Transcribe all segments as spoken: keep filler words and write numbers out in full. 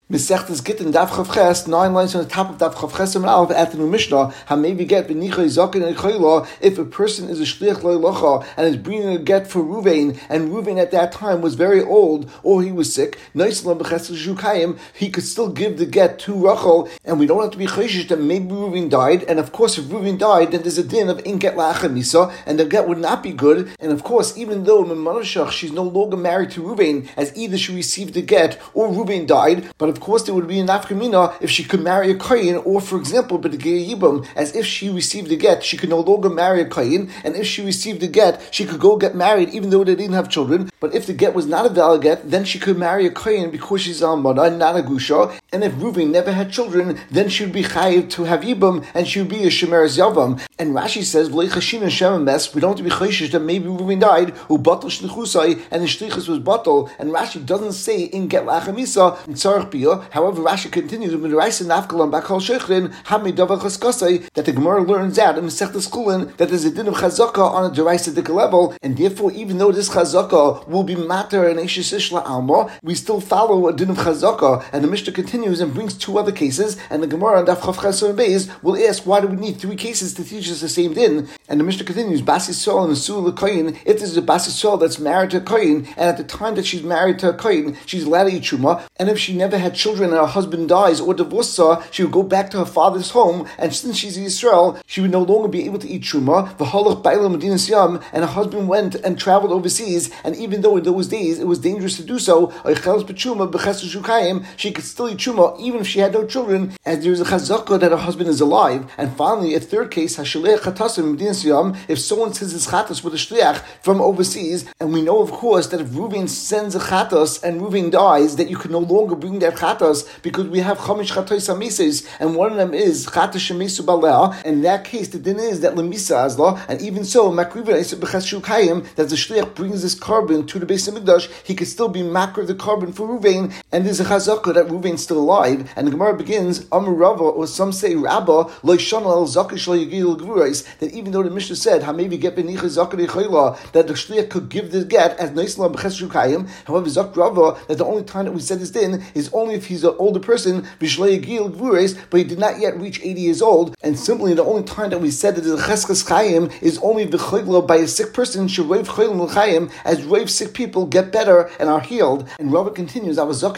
Mesechtes Gittin Daf Chavches, nine lines on the top of Daf Chavches and Aleph at the new Mishnah. Hamaybe get benicha zaken and chayla. If a person is a shliach loylocha and is bringing a get for Ruvain, and Ruvain at that time was very old or he was sick, Naislam b'ches shukayim, he could still give the get to Rachel, and we don't have to be chayshish that maybe Ruvain died. And of course, if Ruvain died, then there's a din of in get la'achamisa, and the get would not be good. And of course, even though Memanashach she's no longer married to Ruvain, as either she received the get or Ruvain died, but of Of course, there would be an nafkamina if she could marry a kohen, or for example, but the yibam, as if she received a get, she could no longer marry a kohen, and if she received a get, she could go get married even though they didn't have children. But if the get was not a valid get, then she could marry a kohen because she's almana, not a gusha. And if Ruvain never had children, then she would be chayiv to have yibam, and she would be a shemeres yavam. And Rashi says, "V'leichashin shem mes." We don't have to be chayshish that maybe Ruvain died, who batal shlichusai, and the shlichus was batal. And Rashi doesn't say in get lachamisa in tzarich biyah. However, Rashi continues with that the Gemara learns out in Masechtas Kulin that there's a din of chazaka on a deraisa level, and therefore, even though this chazaka will be matter and eshes ishla alma, we still follow a din of chazaka. And the Mishnah continues and brings two other cases, and the Gemara on Daf Chav Chesed Beis will ask, why do we need three cases to teach us the same din? And the Mishnah continues, Bas Yisrael and Nesu l'Koyin. If there's a Bas Yisrael that's married to a Koyin, and at the time that she's married to a Koyin, she's allowed to eat truma, and if she never had children and her husband dies or divorces her, she would go back to her father's home, and since she's in Israel, she would no longer be able to eat truma. V'halach ba'ila medinas yam, and her husband went and traveled overseas, and even though in those days it was dangerous to do so, she could still eat truma even if she had no children, as there is a chazakah that her husband is alive. And finally, a third case, if someone sends his chatas with a shliach from overseas, and we know of course that if Ruvain sends a chatas and Ruvain dies, that you can no longer bring that chatas, because we have chamish chatos ameses, and one of them is chatas shemesu balea. In that case, the din is that lemisa azla, and even so, makriva is b'ches shukayim, that the shliach brings this carbon to the Beis Hamikdash, he could still be makriv the carbon for Ruvain, and there's a chazakah that Ruvain's still alive. And the Gemara begins, Amar Rava, or some say Rabba, lo yishana al zakish lo yigil gvurais, that even though the Mishnah said, hamaybe get benicha zakari chayla, that the shliach could give the get as noislam b'ches shukayim. However, Zak Rava, that the only time that we said this din is only if he's an older person, but he did not yet reach eighty years old, and simply the only time that we said that the cheskes chayim is only the chayla by a sick person, as rave sick people get better and are healed. And Rava continues,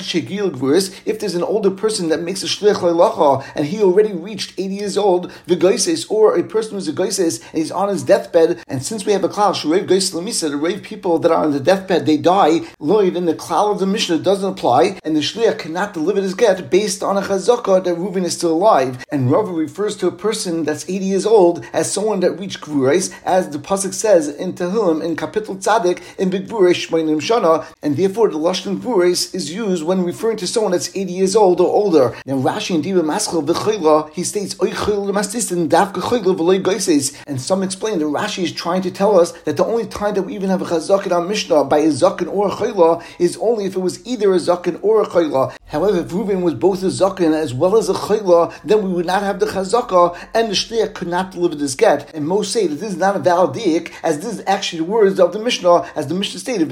if there's an older person that makes a shliach le'lacha, and he already reached eighty years old, or a person who's a goises, and he's on his deathbed, and since we have a klal, the rave people that are on the deathbed, they die, Lloyd, and the klal of the Mishnah doesn't apply, and the shliach cannot deliver his get based on a chazakah that Ruvain is still alive. And Rava refers to a person that's eighty years old as someone that reached Gvurais, as the pasuk says in Tehillim in Kapitel Tzadik in Big Gvurais Shmeinim Shana, and therefore the lashon Gvurais is used when referring to someone that's eighty years old or older. Now Rashi in Diva Maschel v'chayla, he states oichayla mastistin dafka chayla v'loy goises, and some explain that Rashi is trying to tell us that the only time that we even have a chazak on Mishnah by a zaken or a chayla is only if it was either a zaken or a chayla. However, if Ruvain was both a zaken as well as a chayla, then we would not have the chazaka, and the shliach could not deliver this get. And most say that this is not a valid diak, as this is actually the words of the Mishnah, as the Mishnah stated,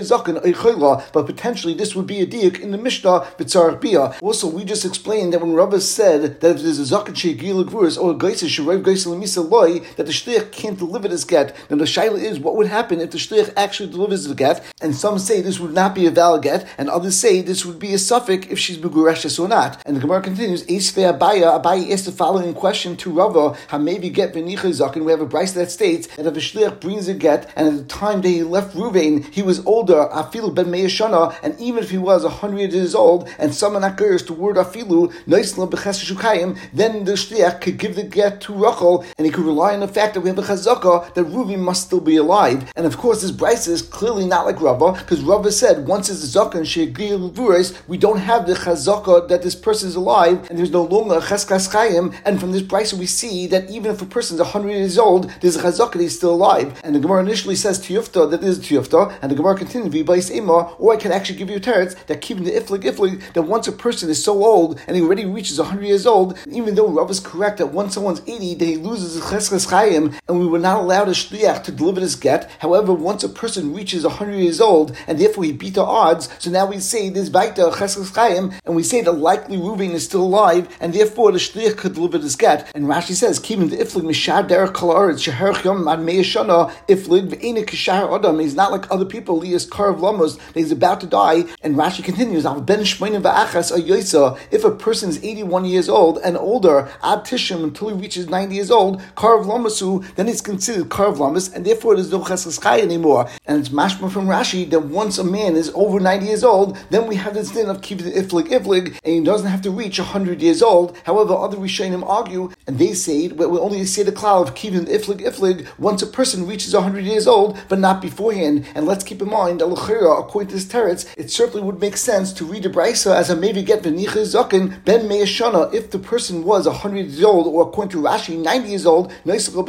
but potentially this would be a diak in the Mishnah, b'tzarech biyah. Also, we just explained that when Rava said that if there's a zaken she'gil gvuras or a geisa she'reiv geisa l'misa loy, that the shliach can't deliver this get. Now the shaila is, what would happen if the shliach actually delivers the get? And some say this would not be a valid get, and others say this would be a suffix if she's begureshes or not. And the Gemara continues, Eisvei Abaya, Abaya asked the following question to Rava, Hamevi get benicha zaken. We have a brayso that states that if a shliach brings a get, and at the time that he left Ruvain, he was older, afilu ben me'ashana, and even if he was a hundred years old, and someone occurs to word afilu, noislam b'ches shukayim, then the shliach could give the get to Rachel, and he could rely on the fact that we have a chazaka that Ruvain must still be alive. And of course, this brayso is clearly not like Rava, because Rava said once it's a zaken she'gil gvurais, we don't have the chazaka that this person is alive, and there's no longer a cheskas chayim. And from this brayso we see that even if a person's a hundred years old, there's a chazaka that he's still alive. And the Gemara initially says tiyufta, that is tiyufta, and the Gemara continues v'bayis ema, or I can actually give you a teretz that keeping the iflig iflig, that once a person is so old and he already reaches a hundred years old, even though Rav is correct that once someone's eighty, then he loses his cheskas chayim, and we were not allowed a shliach to deliver this get. However, once a person reaches a hundred years old and therefore he beat the odds, so now we say this vaita cheskas chayim Chaim, and we say that likely Reuven is still alive, and therefore the shliach could deliver this get. And Rashi says, "Kivin the iflig mishad derech kol haaretz sheherch yom ad mei shana iflig ve'enik kishar adam." He's not like other people. Lias karav lamos that he's about to die. And Rashi continues, "Al ben shmonim va'achas ayoysa." If a person is eighty-one years old and older, ad tishim until he reaches ninety years old, karav lamasu, then it's considered karav lamas, and therefore there's no cheskas chai anymore. And it's mashma from Rashi that once a man is over ninety years old, then we have this din of keeping the iflig iflig, and he doesn't have to reach one hundred years old. However, other Rishonim argue, and they say we will only say the klal of keeping the iflig iflig once a person reaches one hundred years old, but not beforehand. And let's keep in mind that l'chira, according to this teretz, it certainly would make sense to read the brisa as a maybe get v'nicha zaken ben me'ashana if the person was one hundred years old, or according to Rashi, ninety years old. L'chira,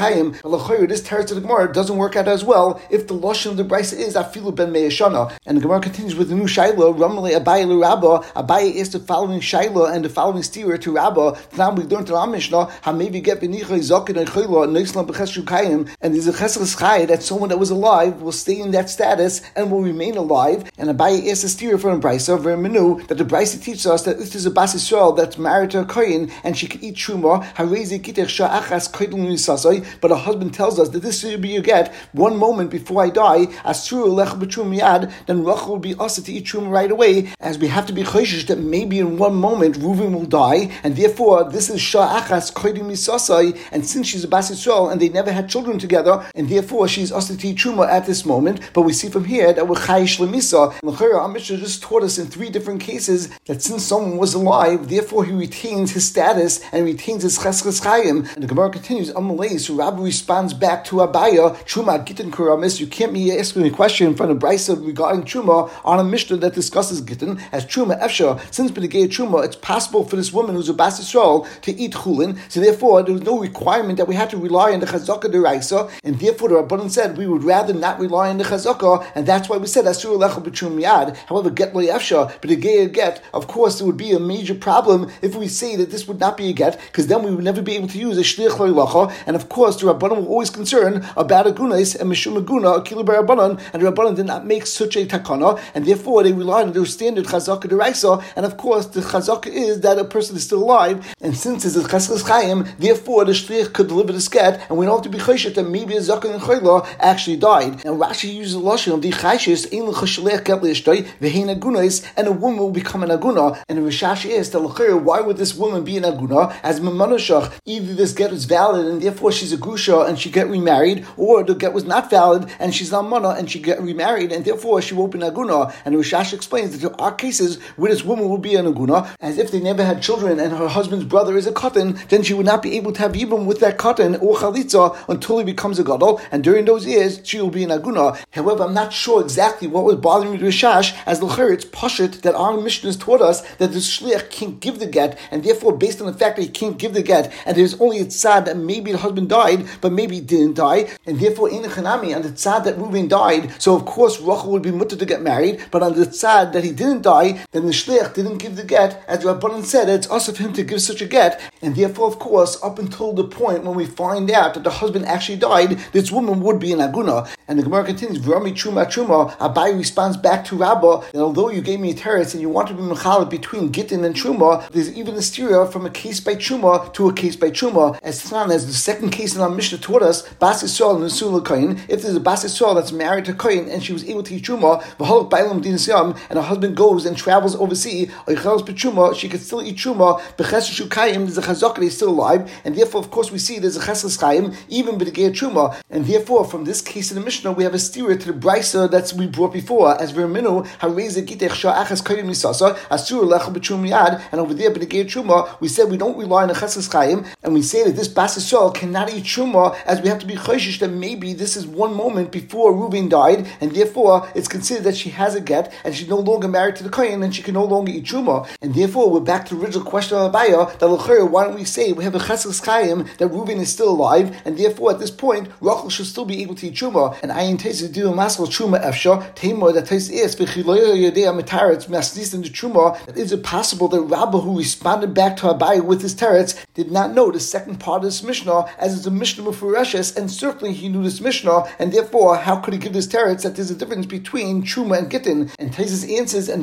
this teretz of the Gemara doesn't work out as well if the lashon of the brisa is afilu ben me'ashana. And the Gemara continues with the new shaila, Ramale Abaye l'Rabba. Abaye is the following shaila and the following steer to Rabba. Now we learned to our Mishnah how maybe get v'nicha zaken and chayla neislam b'chesed shukayim, and there's a chesed chai that someone that was alive will stay in that status and will remain alive. And Abaye is a steer from the brisa very menu that the brisa teaches us that if there's a bas Yisrael that's married to a kohen and she can eat truma, harezi kitech sha'achas koydum nisasai, but a husband tells us that this should be your get one moment before I die, asur lech b'trum yad, then Rachel will be asked to eat truma right away, as we have to be choishish that maybe in one moment Reuven will die, and therefore this is sha'achas koydum nisasai, and since she's a bas Yisrael and they never had children together, and therefore she's asked to eat truma at this moment. But we see from here that we're chayish lemisa. And the our Mishnah just taught us in three different cases that since someone was alive, therefore he retains his status and retains his cheskes chayim. And the Gemara continues, Amalei, so Rabbi responds back to Abaya, Truma Gittin Kuramis. You can't be asking a question in front of Brisa regarding Truma on a Mishnah that discusses Gittin as Truma Efsha. Since B'negei Truma, it's possible for this woman who's a Bas Yisrael to eat chulin. So therefore, there was no requirement that we had to rely on the Chazaka Deraisa, and therefore the Rabbanan said we would rather not rely on the Chazaka, and that's why we said Asur Lecha B'Trum Yad. However, get lo yafsha, but a gay get, of course, it would be a major problem if we say that this would not be a get, because then we would never be able to use a shliach lo yalacha, and of course, the Rabbanan were always concerned about a gunas and mishum aguna, a kilu b'Rabbanan, and the Rabbanan did not make such a takana, and therefore they relied on their standard chazaka deraisa, and of course, the chazaka is that a person is still alive, and since it's a cheskes chayim, therefore the shliach could deliver this get, and we don't have to be choshet that maybe a zaken and chayla actually died. And Rashi uses the lashon of the chayshis ein l'chashlech get l'ishtay v'hein agunas, and a woman will become an aguna. And the Rishash is that why would this woman be an aguna? As memanashach, either this get is valid and therefore she's a grusha and she get remarried, or the get was not valid and she's not mana and she get remarried and therefore she won't be an aguna. And the Rishash explains that there are cases where this woman will be an aguna, as if they never had children and her husband's brother is a katan, then she would not be able to have yibum with that katan or chalitza until he becomes a gadol, and during those years she will be an aguna. However, I'm not sure exactly what was bothering the Rishash, as the it's pashut that our Mishnahs taught us that the shliach can't give the get, and therefore based on the fact that he can't give the get, and there's only a tzad that maybe the husband died, but maybe he didn't die, and therefore in the chanami on the tzad that Reuven died, so of course Rachel would be mutter to get married, but on the tzad that he didn't die, then the shliach didn't give the get, as Rabbanan said, it's also for him to give such a get, and therefore of course up until the point when we find out that the husband actually died, this woman would be an aguna. And the Gemara continues, Vrami Truma Truma, Abai responds back to Rabbah, that although you gave me a teretz and you want to be mechalek between Gittin and Truma, there's even a styria from a case by Truma to a case by Truma, as Tznan, as the second case in our Mishnah taught us, Bas Yisrael and Nesul Kohen. If there's a Bas Yisrael that's married to Kohen and she was able to eat Truma, v'holok bailam din siyam, and her husband goes and travels overseas, oichelos b'Truma, she could still eat Truma, b'chesed shukayim, there's a chazaka, he's still alive, and therefore of course we see there's a chesed chayim, even b'degei Truma, and therefore from this case in the Mishnah we have a styria to the brisa that's we brought before, as Verminu, hareze gitech sha'achas koyim nisasa, asur lecha b'trum yad, and over there b'degei Truma, we said we don't rely on the chesed chayim, and we say that this Bas Yisrael cannot eat Truma, as we have to be choshish that maybe this is one moment before Reuven died, and therefore it's considered that she has a get, and she's no longer married to the Kohen, and she can no longer eat Truma. And therefore we're back to the original question of Abaya, that l'chayr, why don't we say we have a chesed chayim, that Reuven is still alive, and therefore at this point Rachel should still be able to eat Truma. And Ayin Teis is doing masal Truma efsha, Tamar that Teis is, v'chiloyo yodea mitaretz, masnis in the Truma, that is it possible that Rabbah, who responded back to Abaya with his teretz, did not know the second part of this Mishnah, as it's a Mishnah Mefureshes, and certainly he knew this Mishnah, and therefore how could he give this teretz that there's a difference between Truma and Gittin? And Teis answers and brings us a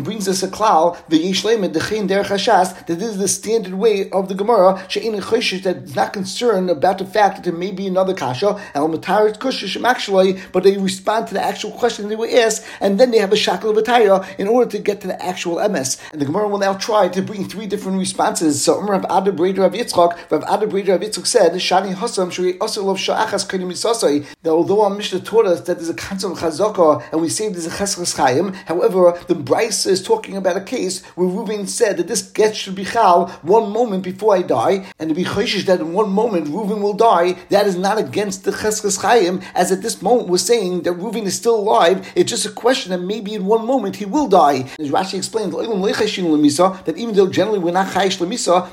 a klal, the yishlemet dechein derech hashas, that this is the standard way of the Gemara, she'ein choshish, that is not concerned about the fact that there may be another kasha, el mataris kushish actually, but they respond to the actual question they were asked, and then they have a shackle of a tire in order to get to the actual M S. And the Gemara will now try to bring three different responses. So Rav Ada Breder Rav Yitzchak, Rav Ada Breder Rav Yitzchak said, Shani Hasam Shuri Asur of Sha'achas Kodim Misasai, that although our Mishnah taught us that there's a concept of chazaka and we say there's a cheskas chayim, however, the Bryce is talking about a case where Reuven said that this get should be chal one moment before I die, and to be choshish that in one moment Reuven will die, that is not against the cheskas chayim, as at this moment we're saying that Reuven is still alive. It's just a question that maybe in one moment he will die. As Rashi explained, that even though generally we're not chayish lemisa,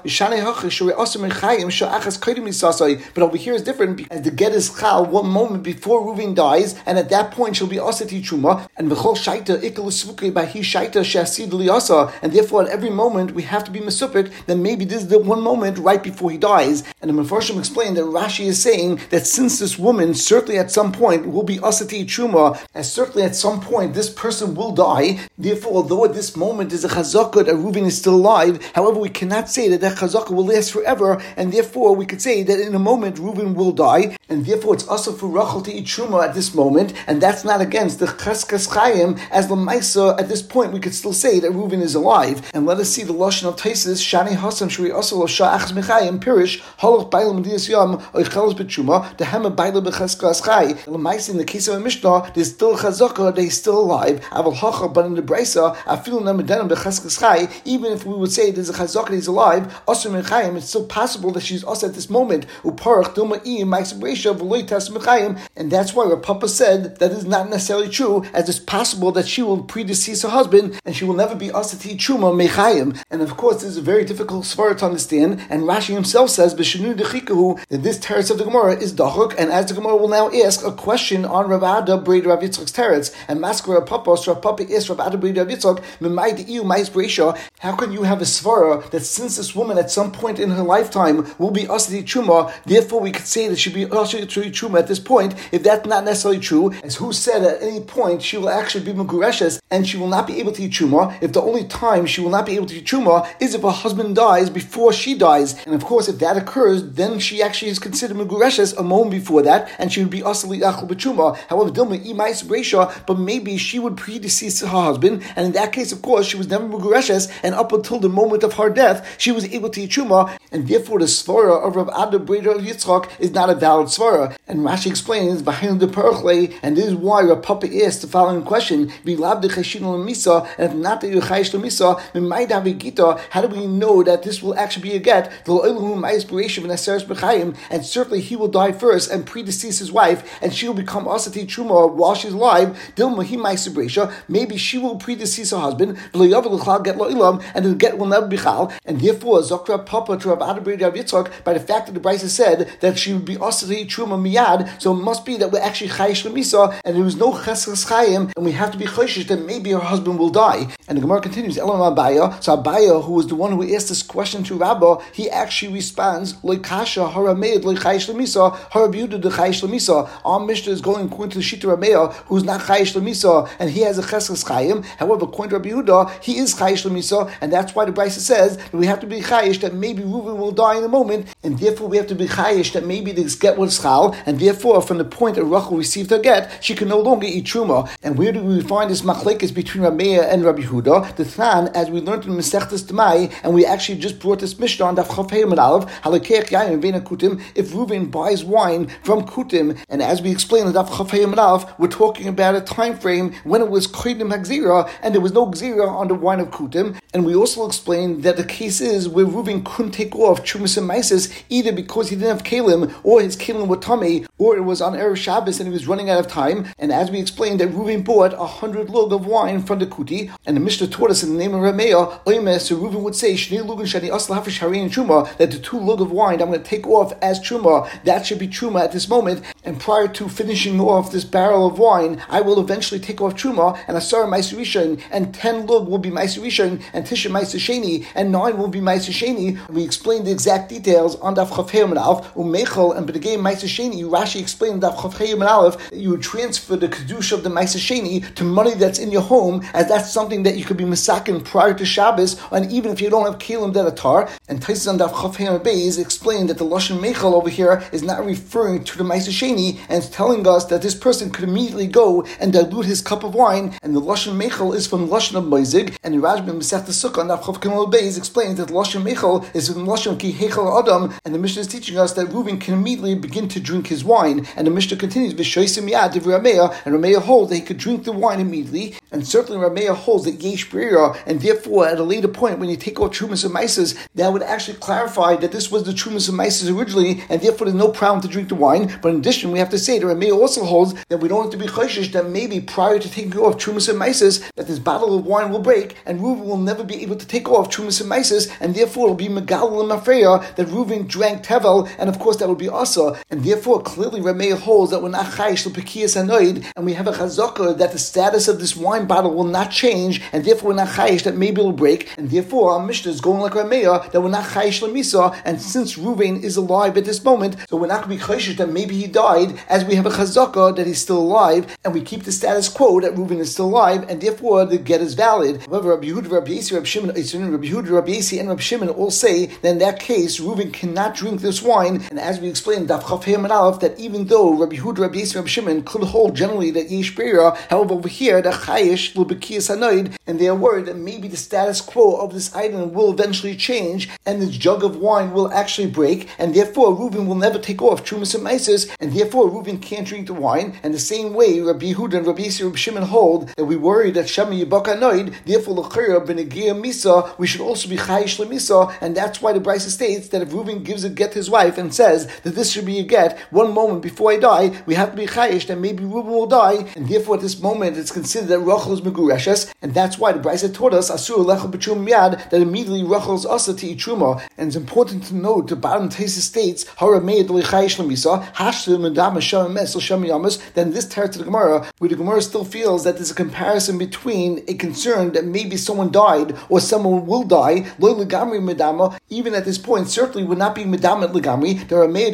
but over here is different, as the get is chal one moment before Reuven dies, and at that point she'll be asati chuma, and v'chol shaita ikal suke by he shaita shasid liyasa, and therefore at every moment we have to be mesupik. Then maybe this is the one moment right before he dies. And the Mefarshim explained that Rashi is saying that since this woman certainly at some point will be asati chuma, and certainly at some point this person will die. Therefore, although at this moment is a chazakah that Reuven is still alive, however, we cannot say that that chazakah will last forever, and therefore we could say that in a moment Reuven will die, and therefore it's also for Rachel to eat truma at this moment, and that's not against the cheskas chayim. As l'maisa, at this point we could still say that Reuven is alive. And let us see the lashon of Taisus, Shani Hasam Shuri Asal of Sha'achas Mechayim Pirish Holoch Bailam Medias Yam Oichelos B'Truma the Hema Bailam B'Cheskas Chay. L'maisa, in the case of a Mishnah, there's still chazakah, they're still alive. Aval Hacha, but in the Brisa, I feel Namadanam B'Cheskas Chay. Even if we would say there's a chazakah, he's alive, Asur Mechayim, it's still possible that she's also at this moment. Uparach Dilma Iyim Ma'aseh B'Reisha V'Loi Tas Mechayim, and that's why Rav Papa said that is not necessarily true, as it's possible that she will predecease her husband and she will never be asati truma mechayim. And of course, this is a very difficult svara to understand. And Rashi himself says b'shenu dechikahu that this teretz of the Gemara is dachuk. And as the Gemara will now ask a question on Rav Ada Breder Rav Yitzchak's teretz, and Maskara Rav Papa, so Rav Papa asked Rav Ada Breder Rav Yitzchak, Memai de'iu ma'is b'reisha, how can you have a svara that since this woman at some point in her lifetime will be asati truma, therefore we could say that she'll be asati truma at this point, if that's not necessarily true, as who said at any point she will actually be megureshes and she will not be able to eat truma, if the only time she will not be able to eat truma is if her husband dies before she dies. And of course, if that occurs, then she actually is considered megureshes a moment before that, and she would be asali achal b'truma. However, Dilma imais b'reisha, but maybe she would predecease her husband, and in that case, of course, she was never megureshes, and up until the moment of her death, she was able to eat truma, and therefore the svara of Rav Ada Breder Yitzchak is not a valid svara. And Rashi explains behind the perchle, and this is why Rav Papa asked the following question: Misa, and if not that you're chayish l'misa, how do we know that this will actually be a get? And certainly he will die first and predecease his wife, and she will become asati truma while she's alive. Maybe she will predecease her husband, and the get will never be chal. And therefore, Zokra Papa to Rav Ada Breder Rav Yitzchak, by the fact that the Brisa said that she would be asati truma miyad, so it must be that we're actually chayish l'misa, and there was no cheskas chayim, and we have to be chayish that maybe her husband will die. And the Gemara continues, Elam Abaya. So Abaya, who was the one who asked this question to Rabbah, he actually responds, Loikasha harameid loichayish lemisa, harabuda de chayish lemisa. Our Mishnah is going according to the Shita Rameya, who's not chayish lemisa, and he has a cheskas chayim. However, according to Rabbi Yehuda, he is chayish lemisa, and that's why the Brisa says that we have to be chayish that maybe Reuven will die in a moment, and therefore we have to be chayish that maybe this get was chal, and therefore from the point that Rachel received her get, she can no longer eat truma. And where do we find this machlekes between Rameya and Rabbi Yehuda? The Than, as we learned in Masechtas Demai, and we actually just brought this Mishnah on Daf Chaf Hey Amud Aleph, Halakeach Yayin Veina Kutim, if Reuven buys wine from Kutim, and as we explained in Daf Chaf Hey Amud Aleph, we're talking about a time frame when it was Kodim Hagzira, and there was no Gzira on the wine of Kutim, and we also explained that the case is where Reuven couldn't take off Chumas and Maises, either because he didn't have Kalim, or his Kalim were tummy, or it was on Erev Shabbos and he was running out of time, and as we explained that Reuven bought a hundred lug of wine from the Kuti, and the Mishnah taught us in the name of Rameya, Oime, so Reuven would say, Shnei lugan shani asla hafish harein truma, that the two lug of wine I'm going to take off as truma, that should be truma at this moment, and prior to finishing off this barrel of wine, I will eventually take off Truma, and Asar Ma'aser Rishon, and ten lug will be Ma'aser Rishon, and Tisha Ma'aser Sheni, and nine will be Ma'aser Sheni. We explained the exact details on Daf Chaf Hei Amud Aleph, Umeichel, and B'negei Ma'aser Sheni, Rashi explained Daf Chaf Hei Amud Aleph that you would transfer the Kedusha of the Ma'aser Sheni to money that's in your home, as that's something that you could be masakin prior to Shabbos, and even if you don't have Kelim that are tar. And Taisus on Daf Chaf Hei Amud Beis explained that the Lashon Meichel over here is not referring to the Ma'aser Sheni, and it's telling us that this person could immediately go and dilute his cup of wine, and the Lashon Meichel is from the Lashon of Moizig, and the Rashba in Masechta Sukkah on Daf Chaf Hei Amud Beis explains that the Lashon Meichel is from the Lashon of Ki Heichel Adam, and the Mishnah is teaching us that Reuven can immediately begin to drink his wine, and the Mishnah continues, V'shoisim yad divrei Rameya, and Rameya holds that he could drink the wine immediately, and certainly Rameya holds that Yesh B'rira, and therefore at a later point when you take out Trumas and Maises, that would actually clarify that this was the Trumas and Maises originally, and therefore there's no problem to drink the wine. But in addition, we have to say that Rameya also holds that we don't have to be chayshish that maybe prior to taking off Trumas and Maises, that this bottle of wine will break, and Reuven will never be able to take off Trumas and Maises, and therefore it will be Megal and Mafreya that Reuven drank Tevel, and of course that would be Asa, and therefore clearly Rameya holds that we're not chayish l'pekiyas anoid, and we have a chazaka that the status of this wine bottle will not change, and therefore we're not chayish that maybe it'll break, and therefore our Mishnah is going like Rameya that we're not chayish l'misa, and since Reuven is alive at this moment, so we're not going to be chayish that maybe he died, as we have a chazaka that he's still alive, and we keep the status quo that Reuven is still alive, and therefore the get is valid. However, Rabbi Yehuda, Rabbi Yasi, Rabbi Shimon, Rabbi Yehuda, Rabbi Yasi, and Rabbi Shimon all say that in that case Reuven cannot drink this wine, and as we explained, Daf Chaf Hei Amud Aleph, that even though Rabbi Yehuda, Rabbi Yasi, Rabbi Shimon could hold generally that Yesh B'rira, however over here that Chayish l'bekiyas hanoid, and they are worried that maybe the status quo of this item will eventually change, and this jug of wine will actually break, and therefore Reuven will never take off Trumas and Maises, and therefore Reuven can't drink the wine. And the same way Rabbi Yehuda and Rabbi Yasi, Rabbi Shimon hold that we worry that Shema Yibak hanoid, therefore l'chayra b'negia misa, we should also be Chayish l'misa, and that's why the Brisa states that if Reuven gives a get to his wife and says that this should be a get one moment before I die, we have to be chayish that maybe Reuven will die, and therefore at this moment it's considered that Rachel is megureshes, and that's why the Brisa taught us asur lechel b'trum yad, that immediately Rachel is asa to eat truma. And it's important to note the bottom Taisus states harameid li chayish l'misa hashlim medam shem mes shem yamas. Then this tear to the Gemara, where the Gemara still feels that there's a comparison between a concern that maybe someone died or someone will die lo legamri medama. Even at this point, certainly would not be medama legamri. There are made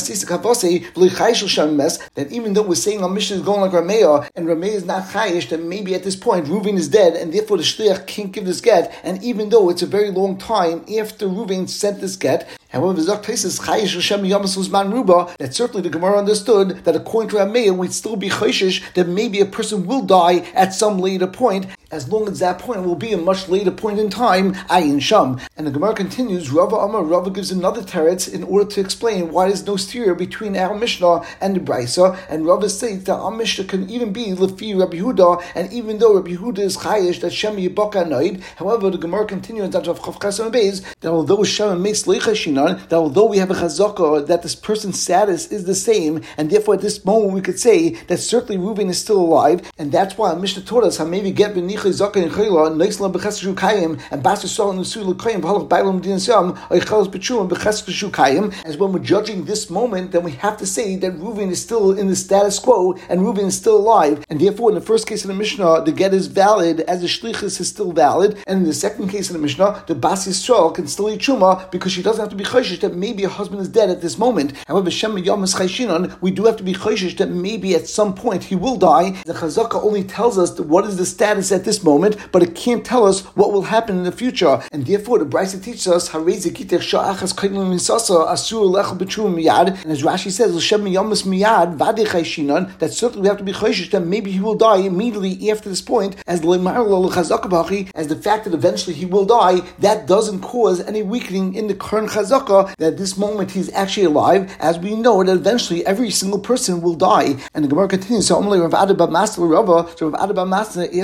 that even though we're saying our mission is going like Rameya, and Rameya is not chayish, that maybe at this point Reuven is dead, and therefore the shliach can't give this get, and even though it's a very long time after Reuven sent this get, however, Zok Taisus chayish Hashem Yamas Uzman Ruba, that certainly the Gemara understood that according to Rameya, we'd still be chayish that maybe a person will die at some later point, as long as that point will be a much later point in time, Ayin Sham. And the Gemara continues, Rava Amar, Rava gives another teretz in order to explain why there's no steer between our Mishnah and the Brisa, and Rava states that our Mishnah can even be Lefi Rabbi Yehuda, and even though Rabbi Yehuda is chayish that Shem Yibaka Noid, however, the Gemara continues that of Chav Chasam Beis, that although Shem makes Leichashinan, that although we have a chazaka that this person's status is the same, and therefore at this moment we could say that certainly Reuven is still alive, and that's why our Mishnah taught us how maybe get benichai zaka and chayla neisla bechesru kayim and basar sol nusul kayim b'halach bailam din sam oichalos b'chum bechesru kayim. As when we're judging this moment, then we have to say that Reuven is still in the status quo and Reuven is still alive, and therefore in the first case of the Mishnah the get is valid as the shlichus is still valid, and in the second case of the Mishnah the bas Yisrael can still eat truma because she doesn't have to be chayshish that maybe her husband is dead at this moment. However, Shem Yamas Chayshinon, we do have to be chayshish that maybe at some point he will die. The Chazaka only tells us what is the status at this moment, but it can't tell us what will happen in the future. And therefore, the Brisa teaches us and as Rashi says, Shem Yamas Miyad Vade Chayshinon, that certainly we have to be chayshish that maybe he will die immediately after this point, as the as the fact that eventually he will die, that doesn't cause any weakening in the current Chazaka, that at this moment he's actually alive, as we know that eventually every single person will die. And the Gemara continues, so Amalei Rav Ada bar Masna Rava, so Rav Ada bar Masna asked Rava,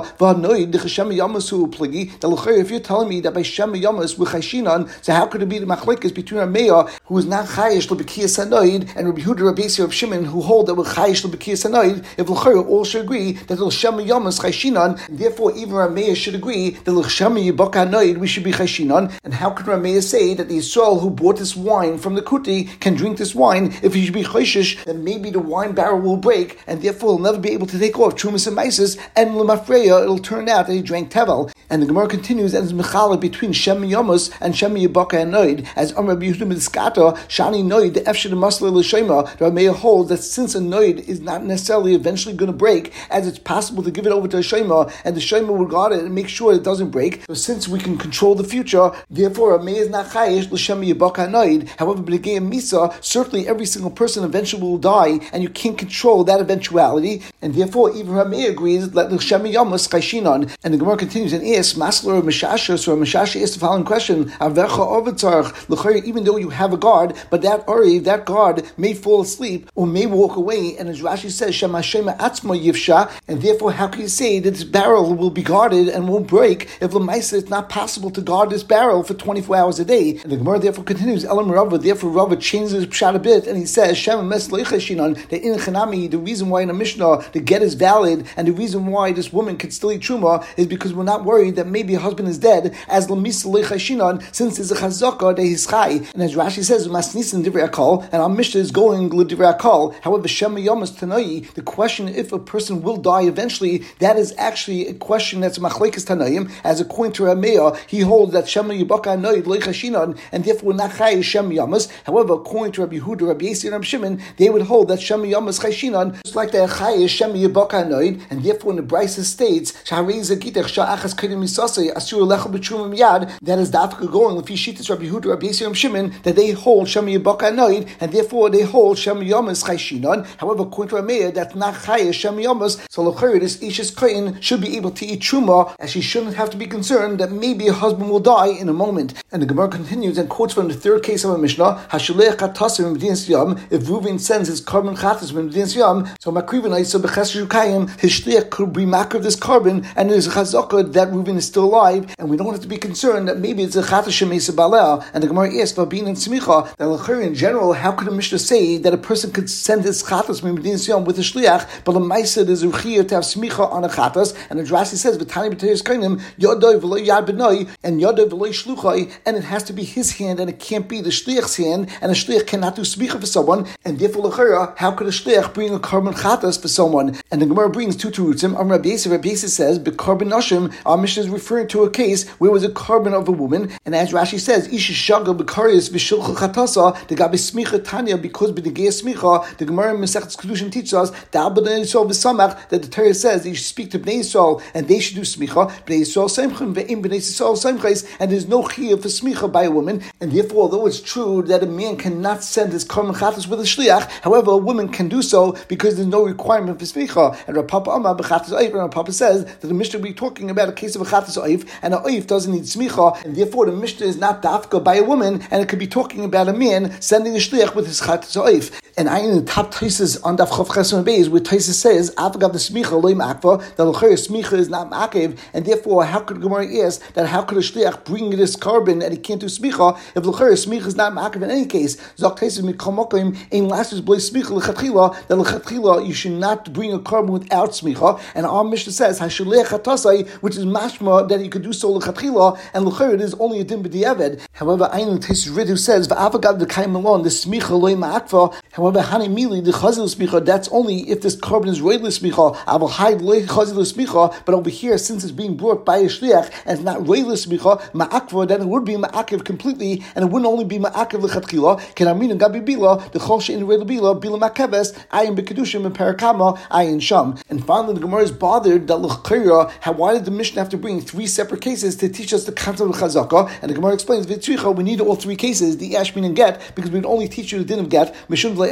v'hanoid the Shema Yamas hu pligi. That if you're telling me that by Shema Yamas with Chayshinan, so how could it be the machlekes between Rameya who is not chayish l'bekiyas hanoid and Rabbi Yehuda Rabbi Yossi of Shimon who hold that with chayish l'bekiyas hanoid? If l'chayr all should agree that the Shema Yamas Chayshinan, and therefore even Rameya should agree that l'shema yibaka hanoid we should be Chayshinan. And how can Rameya say that the Yisrael who bought this wine from the Kuti can drink this wine if he should be chayshish? Then maybe the wine barrel will break, and therefore he'll never be able to take off Trumas and Maisis, and Lemafreya, it'll turn out that he drank Tevel. And the Gemara continues and is mechalek between Shem Yomus and Shem Yibaka and Noid. As Amr Yehuda Mitzkata, Shani Noid, the Efshid Masla L'Shema, the Rameya holds that since a Noid is not necessarily eventually going to break, as it's possible to give it over to a Shema, and the Shema will guard it and make sure it doesn't break. So since we can control the future, therefore Rameya is not chayish L'Shem Yibaka Noid. However, B'negei Misa, certainly every single person eventually will die, and you can't control that eventuality, and therefore even Rameya agrees that the Shem Yamas Chayshinan. And the Gemara continues and asks, Masler Meshasha, so Meshasha asks the following question: Avecha Ovatzarch, L'chayr, even though you have a guard, but that Ari, that guard may fall asleep or may walk away, and as Rashi says, Shema Shema Atzma Yivsha, and therefore how can you say that this barrel will be guarded and won't break if L'maisa it's not possible to guard this barrel for twenty-four hours a day? And the Gemara therefore continues, Elam Rava, therefore Rava changes his pshat a bit, and he says, Shema Mes Leichashinan, that in Chanami, the reason why in the Mishnah the get is valid, and the reason why this woman could still eat Truma is because we're not worried that maybe a husband is dead, as L'mis Leichashinan, since there's a chazaka that he's chai. And as Rashi says, Masnisin Divrei Akal, and our Mishnah is going L'Divrei Akal. However, Shema Yamas Tanai, the question if a person will die eventually, that is actually a question that's Machlekes Tanaim, as according to Rameya, he holds that Shema Yibaka Noid Leichashinan, and therefore not chai is Shema Yamas. However, according to Rabbi Yehuda, Rabbi Yossi, and Rabbi Shimon, they would hold that Shema Yamas Chayshinan, just like the chai is Shema Yibaka Noid, and therefore in the Brisa states, Shaharei Zagitach Sha'achas Kedim Misasei Asur Lecha B'Trumim Yad, that is dafka going with Yishitas Rabbi Yehuda, Rabbi Yossi, and Rabbi Shimon, that they hold Shema Yibaka Noid, and therefore they hold Shema Yamas Chayshinan. However, according to Rameya, that's not chai is Shema Yamas, so l'chayr this Ishes Kohen should be able to eat Truma, as she shouldn't have to be concerned that maybe a husband will die in a moment. And the Gemara continues and quotes from the third case of a Mishnah, Hashalech Katasim B'Dinas Yom, if Reuven sends his carbon chatas B'Dinas Yom, so Makrivanai, so B'Chesed Shukayim, his shliach could be makriv this carbon, and there's a chazaka that Reuven is still alive, and we don't have to be concerned that maybe it's a chatas Shemesa Balea. And the Gemara asks, Vabin and Smicha, that l'chayr in general, how could a Mishnah say that a person could send his chatas B'Dinas Yom with a shliach, but a Maisa there's a chiyah to have Smicha on a chatas, and the Drasi says, V'tani B'Teres Kainim, Yodoi V'lo Yad B'noi, and Yodoi V'lo Shluchai, and it has to be his hand, and it can't be the shliach's hand, and a shliach cannot do Smicha for someone, and therefore l'chayr, how could a shliach bring a carbon chatas for someone? And the Gemara brings two terutzim. Am Rabbi Yossi, Rabbi Yossi says, "B'carbon nashim." Our Mishnah is referring to a case where it was a carbon of a woman, and as Rashi says, "Isha shaga b'karius v'shilcha chatasa." The gabi smicha tanya, because b'negei smicha, the Gemara in Masechet Kedushin teaches us that b'nei Yisrael v'samach, that the Torah says that you should speak to b'nei Yisrael and they should do smicha. B'nei Yisrael semchim ve'im b'nei Yisrael semchais, and there's no chiyuv for smicha by a woman, and therefore, although it's true that a man cannot send his carbon chatas with a shliach, however, a woman can do so because there's no requirement for smicha. And Rav Papa Amar b'chatas oif, and Rav Papa says that the Mishnah will be talking about a case of a chatas oif, and a oif doesn't need smicha, and therefore the Mishnah is not dafka by a woman, and it could be talking about a man sending a shliach with his chatas oif. And I in the top Taisus on Daf Chav Chesron Beis, where Taisus says Avagav the smicha loy makva, that l'chayr smicha is not makev, and therefore how could Gemara ask that how could a shliach bring this carbon and he can't do smicha if l'chayr smicha is not makev in any case? Zok Taisus mikol mokim ein lashes b'lei smicha lechatchila, that lechatchila you should not bring a carbon without smicha. And our Mishnah says hashalech hatasai, which is mashma that you could do so lechatchila, and l'chayr it is only a din b'diavad. However, I in Taisus Rid who says v'avagav the kaim alon the smicha loy makva. However, hani mili the chazil smicha, that's only if this carbon is roidle smicha. I will hide loy chazil smicha, but over here, since it's being brought by a shliach and it's not roidle smicha ma'akva, then it would be ma'akiv completely, and it wouldn't only be ma'akiv lechatchila. Can I mean in gabi bila the chol she'in roidle bila bila ma'keves ayin b'kedushim and parakama ayin sham. And finally, the Gemara is bothered that l'chayra, how why did the Mishnah have to bring three separate cases to teach us the concept of chazaka? And the Gemara explains v'tzricha we need all three cases, the ashmin and get, because we would only teach you the din of get. Mishum v'lei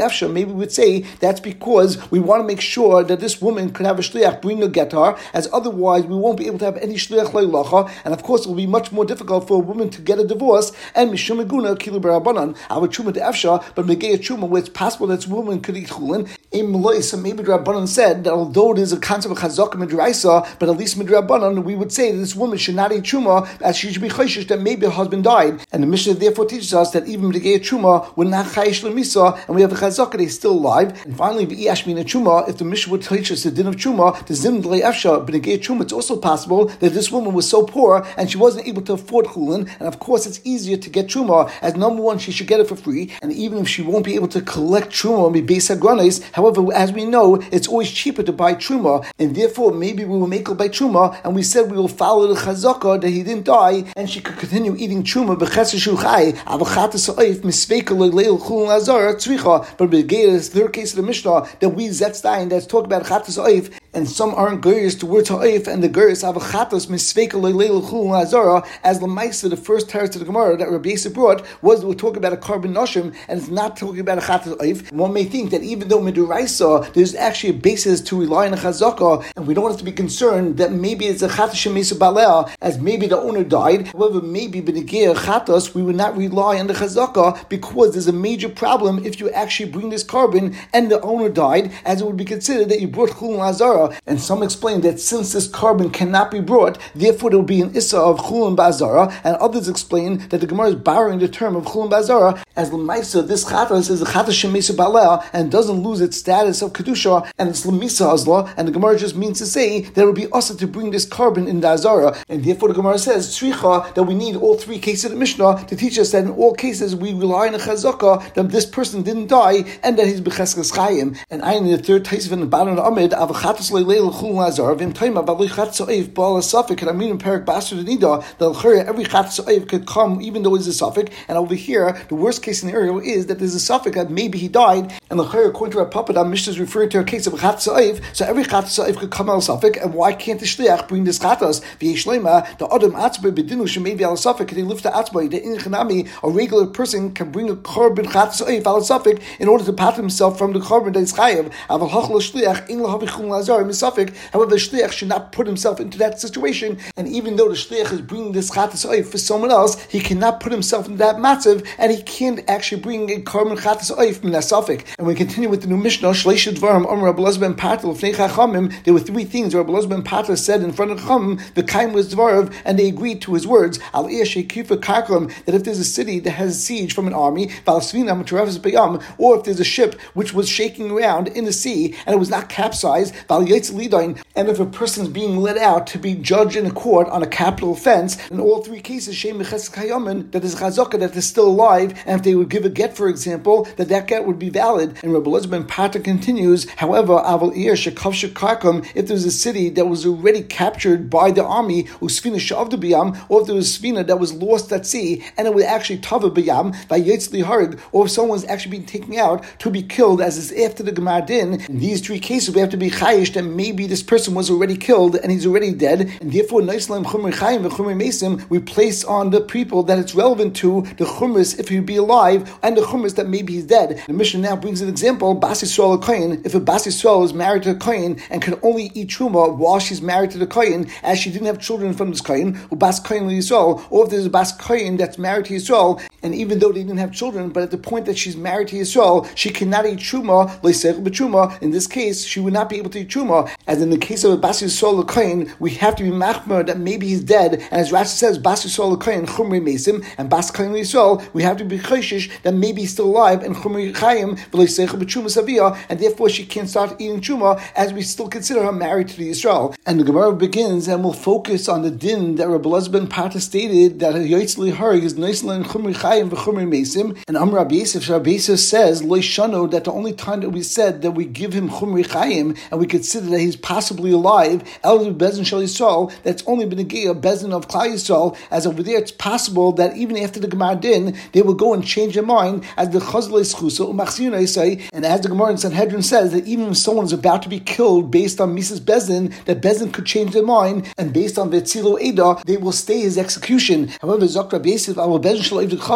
le'efsha, maybe we would say that's because we want to make sure that this woman could have a shliach bring a getar, as otherwise we won't be able to have any shliach le'lacha, and of course it will be much more difficult for a woman to get a divorce, and mishum meguna kilu b'rabanan, our truma to efsha, but megei truma where it's possible that this woman could eat chulin. So maybe the Rabbanan said that although it is a concept of chazaka midraisa, but at least midrabanan, we would say that this woman should not eat truma, as she should be chayshish that maybe her husband died. And the Mishnah therefore teaches us that even B'negei truma would not chayish lemisa, and we have a chazaka, they're still alive. And finally, v'iyashmina truma, if the Mishnah would teach us the din of truma, the zim d'lei efsha, B'negei truma, it's also possible that this woman was so poor and she wasn't able to afford chulin, and of course it's easier to get truma, as number one, she should get it for free, and even if she won't be able to collect truma, be beis hagranis, however, as we know, it's always cheaper to buy truma, and therefore maybe we will make her buy truma, and we said we will follow the chazaka that he didn't die, and she could continue eating truma b'chesed shuchai avachatas oif misveika leil chulin lazar tzricha. But b'gei the third case of the Mishnah that we Zetstein that's talking about chatas oif, and some aren't gurish to words ha'oif, and the gurish avachatas misveika leil chulin lazar, as the Maisa, the first teretz of the Gemara that Rabbi Yosef brought was we're talking about a carbon noshim, and it's not talking about a chatas oif. One may think that even though miduraisa there's actually a basis to rely on a chazaka, and we don't have to be concerned that maybe it's a chatas shemesa balea, as maybe the owner died. However, maybe b'negei chatas we would not rely on the chazaka because there's a major problem if you actually bring this carbon and the owner died, as it would be considered that you brought chulin lazara. And some explain that since this carbon cannot be brought, therefore there will be an issa of chulin bazara, and others explain that the Gemara is borrowing the term of chulin bazara, as l'maisa this chatas is a chatas shemesa balea and doesn't lose its status of kedusha, and it's lemisa azla, and the Gemara just means to say that it would be also to bring this carbon in the azara, and therefore the Gemara says tzricha, that we need all three cases of the Mishnah to teach us that in all cases we rely on a chazaka that this person didn't die and that he's b'cheskes chayim. And I in the third taisv in the bottom of the amid avachatas leil chulin lazar v'im taima b'li chatas oif b'al safik, and I mean in parak basur nida that every chatas oif could come even though it's a suffix, and over here the worst case scenario is that there's a suffix that maybe he died, and the according to our puppet, our Mishnah is referring to a case of chatas oif, so every chatas oif could come out of suffix, and why can't the shliach bring this chatas? V'yishlema the adam atzbei bedinu shemaybe al suffix, can he lift the atzbei? The in chanami, a regular person can bring a carbon chatas oif al suffix in order to pat himself from the carbon that is chayav. Aval hachal shliach in lahavi chulin lazar misafik. However, the shliach should not put himself into that situation, and even though the shliach is bringing this chatas oif for someone else, he cannot put himself into that matzav, and he can't actually bring a carbon chatas oif min asafik. And we continue with the new Mishnah. Shleisha dvarim Amar Rabbi Elazar ben Pater l'fnei chachamim. There were three things Rabbi Elazar ben Pater said in front of Chachamim. The kaim was dvarav, and they agreed to his words. Al shekifa karklam, that if there's a city that has a siege from an army, balasvina m'terevas bayam, or if there's a ship which was shaking around in the sea and it was not capsized, bal yetz lidain, and if a person's being let out to be judged in a court on a capital offense, in all three cases shem meches kayamin, that is chazaka that is still alive, and if they would give a get, for example, that that get would be valid. And Rabbi Elazar ben Pater continues, however, aval ir shekav shekarkam, if there's a city that was already captured by the army, usfina shavda biyam, or if there was a svina that was lost at sea and it was actually tava biyam by yetz liharig, or if someone was actually being taken out to be killed, as is after the Gemara din. In these three cases, we have to be chayish that maybe this person was already killed and he's already dead, and therefore naislam chumri chayim v'chumri mesim, we place on the people that it's relevant to the chumris if he'd be alive, and the chumris that maybe he's dead. The Mishnah now brings an example: Bas Yisrael a kohen. If a Bas Yisrael is married to a kohen and can only eat truma while she's married to the kohen, as she didn't have children from this kohen, or Bas kohen Yisrael, or if there's a Bas kohen that's married to Yisrael, and even though they didn't have children, but at the point that she's married to Yisrael, she cannot eat truma, leisech b'truma. In this case, she would not be able to eat truma. As in the case of a Bas Yisrael a kohen, we have to be machmer that maybe he's dead, and as Rashi says, Bas Yisrael a kohen chumri mesim, and Bas kohen Yisrael, we have to be chayshish that maybe he's still alive, and chumri chayim v'leisech b'truma savia, and therefore she can't start eating truma, as we still consider her married to the Yisrael. And the Gemara begins and will focus on the din that Rabbi Elazar ben Pater stated that yotz liharig is noislan chumri chayim v'chumri mesim, and Amar Rabbi Yosef, Rabbi Yosef says lo shano, that the only time that we said that we give him chumri chayim and we consider that he's possibly alive, el bezin shel Yisrael, that's only been a bezin of Klal Yisrael, as over there it's possible that even after the Gemara din they will go and change their mind, as the chazal schusa umachziyuna say, and as the Gemara in Sanhedrin says that even if someone is about to be killed based on Misas Bezin, that Bezin could change their mind, and based on Vetzilo Eda, they will stay his execution. However, Zok Rabbi Yosef, our Bezin shel Eved Chav,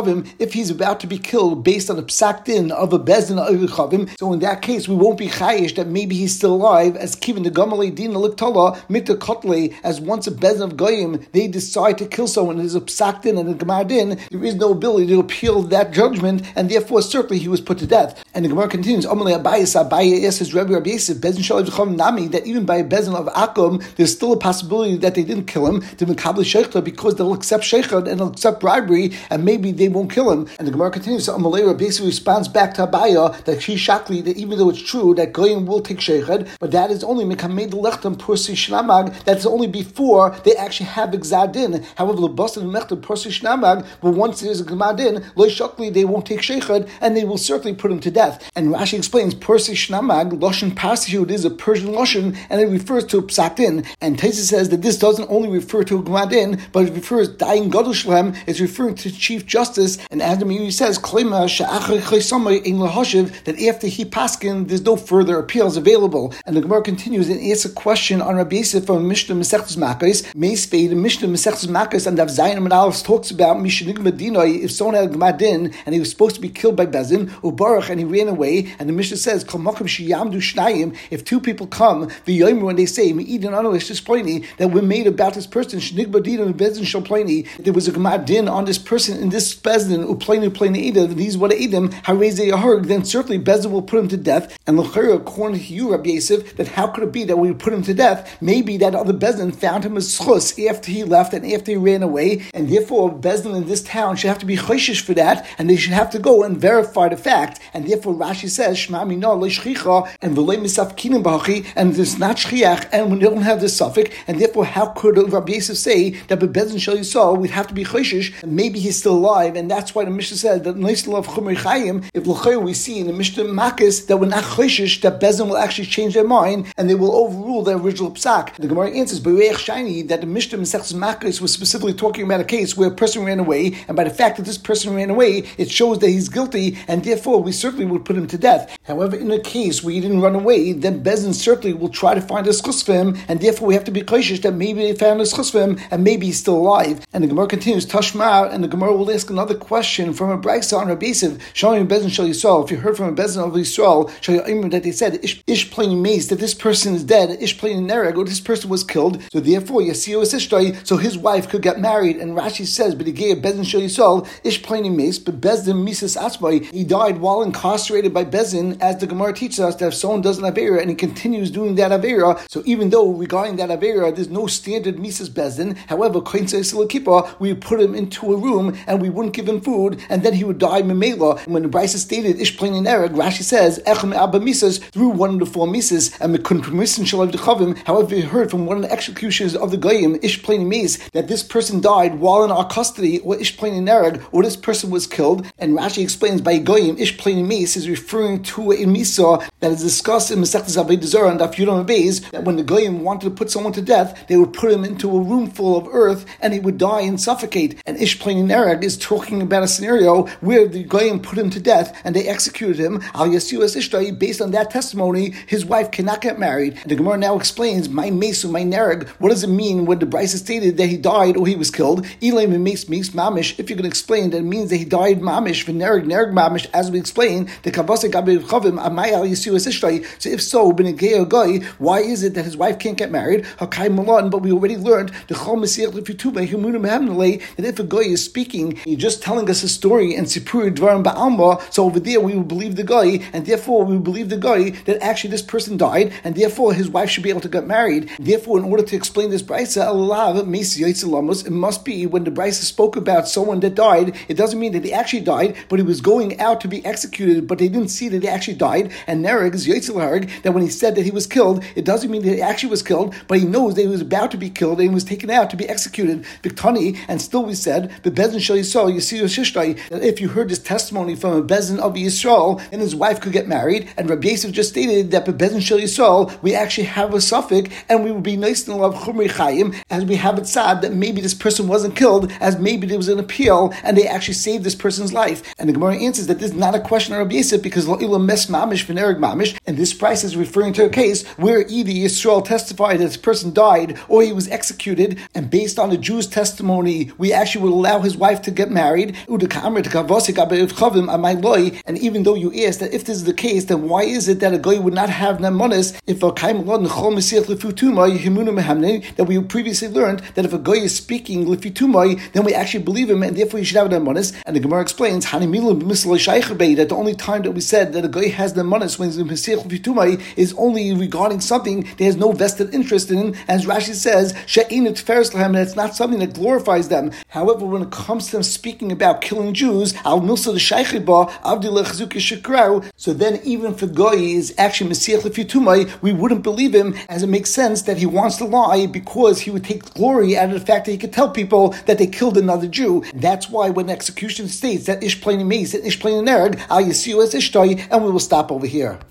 Chavim, if he's about to be killed based on a psak din of a bezdin of Chavim, so in that case we won't be chayish that maybe he's still alive, as kivin the gamalei din liktala mita kotle, as once a bezdin of goyim they decide to kill someone, there's a psak din and a gemar din, there is no ability to appeal that judgment, and therefore certainly he was put to death. And the Gemara continues, Amalei Abayis, Abaye asks his Rebbe Rabbi Yosef, Bezdin Shalav Chavim Nami, that even by a bezdin of Akum, there's still a possibility that they didn't kill him, to Mekabli Sheikhta, because they'll accept Sheikhad and they'll accept bribery, and maybe they won't kill him. And the Gemara continues, so Amalei Rabbi Yosef responds back to Abaya that she shakli, that even though it's true that Goyim will take Sheikhad, but that is only Mekamed Lechtam Pursi Shnamag, that's only before they actually have Exadin. However, the Boston Mechtam Pursi Shnamag, but once there's a Gemadin, Lo Shakli, they won't take Sheikhad, and they will certainly put him to death. And Rashi explains, Pursi Shnamag, Loshen Parsi, is a Persian Loshen, and it refers to Psakdin. And Taisa says that this doesn't only refer to Gemadin, but it refers dying Gadol Shlem, it's referring to Chief Justice, and as the Meiri says, that after he paskin, there's no further appeals available. And the Gemara continues and asks a question on Rabbi Yosef from Mishnah Mesechus Makos. Meisvei, the Mishnah Mesechus Makos and Dav Zayin and Aleph talks about Mishanig Medinoi, if someone had a Gemadin and he was supposed to be killed by Bezin, Ubarach, and he ran away, and the Mishnah says, if two people come, the Yomer, when they say, that we're made about this person, there was a Gemadin on this person in this Bezin, Uplaini Plaini Eda, these what Edom, Hareze Yahurg, then certainly Bezin will put him to death. And L'chera, according to you, Rabbi Yosef, that how could it be that we would put him to death? Maybe that other Bezin found him as schus after he left and after he ran away, and therefore Bezin in this town should have to be choishish for that, and they should have to go and verify the fact. And therefore Rashi says, Shema Mina lo shchicha, and v'lei misafkinim b'hachi, and it's not shchiach, and we don't have this suffix, and therefore how could Rabbi Yosef say that by Bezin Shal Yisrael we'd have to be choishish, and maybe he's still alive, and that's why the Mishnah says that nice love chumrei chayim. If l'chayim we see in the Mishnah Makos that we're not choishish, that Bezin will actually change their mind and they will overrule the original psak. The Gemara answers B'reich Shani that the Mishnah Mesechus Makos was specifically talking about a case where a person ran away, and by the fact that this person ran away, it shows that he's guilty, and therefore we certainly would put him to death. However, in a case where he didn't run away, then Bezin certainly will try to find a schus for him, and therefore we have to be choishish that maybe they found a schus for him and maybe he's still alive. And the Gemara continues Tashmar, and the Gemara will ask another question from a brayso on Rabbi Yosef, showing Bezin Shal Yisrael. If you heard from a Bezin of Yisrael, that they said Ish, ish plain mace, that this person is dead, Ish plain nereg, or this person was killed, so therefore Yasio is Ishtay, so his wife could get married. And Rashi says, but he gave Bezin Shal Yisrael, Ish plain mace, but Bezdin Mises Atzmai, he died while incarcerated by Bezin, as the Gemara teaches us that if someone does an Avera and he continues doing that Avera, so even though regarding that Avera there's no standard Mises Bezdin, however, we would put him into a room and we wouldn't give him food, and then he would die Memela. And when the Brisa stated Ish plain nereg, Rashi says, Echem Abba Mises, through one of the four Mises, and Mekun Permission Shalav Dechavim. However, we heard from one of the executions of the Goyim, Ish plain mace, that this person died while in our custody, or Ish plain nereg, or this person was killed. And Rashi explains by Goyim, Ish plain mace is referring to a Misa that is discussed in Masechtas Avodah Zarah and Daf Yudam Beis, that when the Goyim wanted to put someone to death, they would put him into a room full of earth and he would die and suffocate. And Ish plain nereg is talking about a scenario where the Goyim put him to death and they executed him. Al Yasiu es Ishtay, based on that testimony, his wife cannot get married. And the Gemara now explains, my mesu, my nereg, what does it mean when the Brisa stated that he died or he was killed? Ilay memes memes mamish, if you can explain that it means that he died mamish, v'nereg nereg mamish, as we explained, the kavase gabe chavim, amay al Yasiu es Ishtay. So if so, b'negei goy, why is it that his wife can't get married? Hakai malan, but we already learned the chol mesiach lefituba humuna mehamnele, that if a goy is speaking, he's just telling us a story and sipur dvarim ba'alma, so over there we will believe the guy, and therefore we will believe the guy that actually this person died, and therefore his wife should be able to get married. Therefore, in order to explain this brisa, it must be when the brisa spoke about someone that died, it doesn't mean that he actually died, but he was going out to be executed, but they didn't see that he actually died. And nereg is yotzil harg, that when he said that he was killed, it doesn't mean that he actually was killed, but he knows that he was about to be killed and he was taken out to be executed. Viktani, and still we said, the Bezin Shal Yisrael, Yasiu Shishtai, that if you heard this testimony from a Bezin of Yisrael, and his wife could get married, and Rabbi Yosef just stated that by Bezin Shal Yisrael, we actually have a suffix, and we would be nice and love Chumrei Chayim, as we have it sad that maybe this person wasn't killed, as maybe there was an appeal, and they actually saved this person's life. And the Gemara answers that this is not a question of Rabbi Yosef, because Lo'ilam mes mamish v'nereg mamish, and this price is referring to a case where either Yisrael testified that this person died, or he was executed, and based on the Jew's testimony, we actually would allow his wife to get married, married. And even though you asked that if this is the case, then why is it that a guy would not have nemanis if a that we previously learned that if a guy is speaking lifitumai, then we actually believe him, and therefore you should have nemanis. And the Gemara explains that the only time that we said that a guy has nemanis when he's in mesich lifitumai is only regarding something that has no vested interest in. As Rashi says, she'inut feres lahem, and it's not something that glorifies them. However, when it comes to them speaking about killing Jews, al milsa the shaychiba avdil chazuki shekrau, so then even if a guy is actually mesich lifitumai, we wouldn't believe him, as it makes sense that he wants to lie because he would take glory out of the fact that he could tell people that they killed another Jew. That's why when execution states that ish plain mace and ish plain erg, al yisiu es ishtai, and we will stop over here.